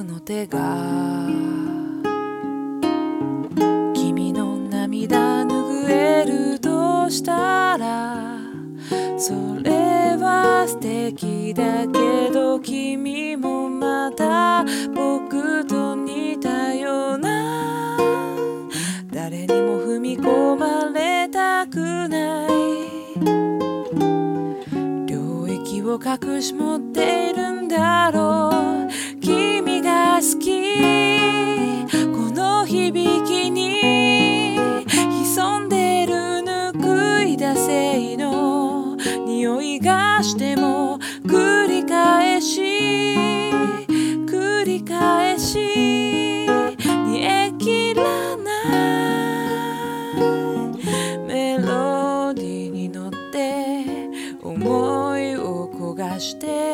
僕の手が君の涙拭えるとしたら、それは素敵だけど、君もまた僕と似たような、誰にも踏み込まれたくない領域を隠し持っているんだろう。君が好き、この響きに潜んでるぬいだ性の匂いがしても、繰り返し煮え切らないメロディーに乗って思いを焦がして